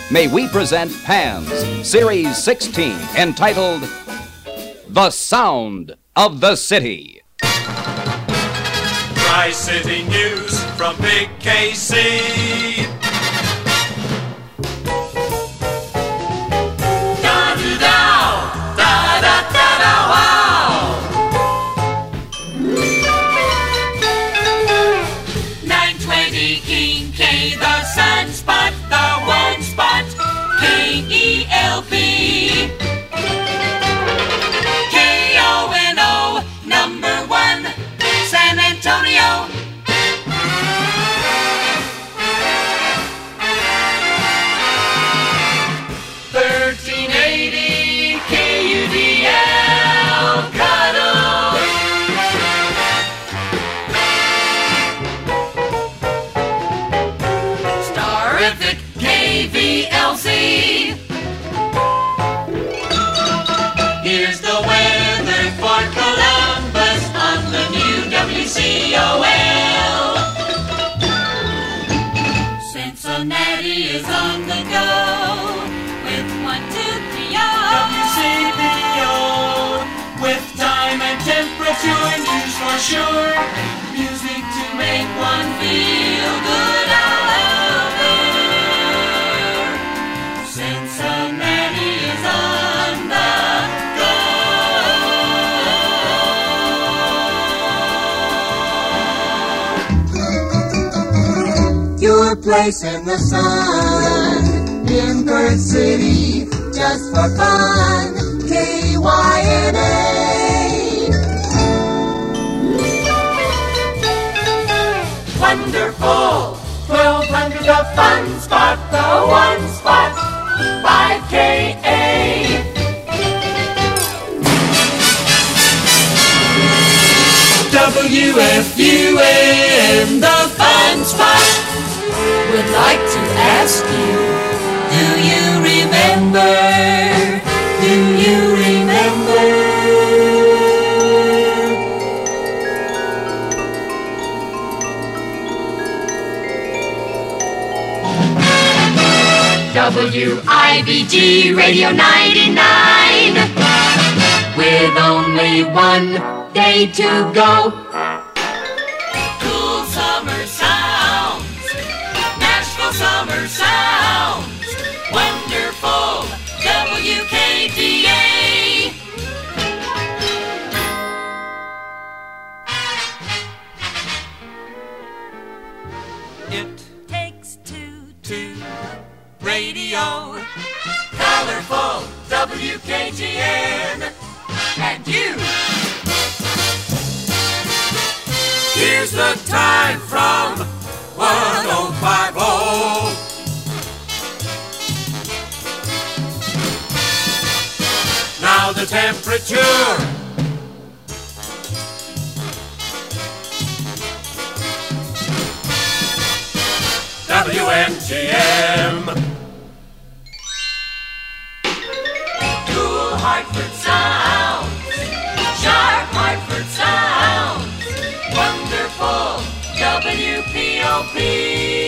may we present Pan's Series 16, entitled The Sound of the City. Tri-City News from Big KC. Da-da-da, da-da-da-da, wow. 920 King K, the sunspot, the one spot, KELP. KONO, number one, San Antonio. KUDL, Cuddle. Starific, KVLZ. Here's the weather for Columbus on the new WCOL. Cincinnati is on the go with 123 WCBO, with time and temperature news for sure. Music to make one feel good all over. Cincinnati is on the go. Your place in the sun, in Bird City, just for fun, KYNA. Wonderful, 1200, the fun spot, the one spot, 5KA. WFUM, the fun spot. Would like to ask you, do you remember? Do you remember? WIBG Radio 99, with only one day to go. Cool summer sounds, Nashville summer sounds, wonderful WKDA. It takes two to radio, colorful WKGN, and you. Here's the time from 1050. Now the temperature. WMGM. Cool Hartford sounds, sharp Hartford sounds, wonderful WPOP.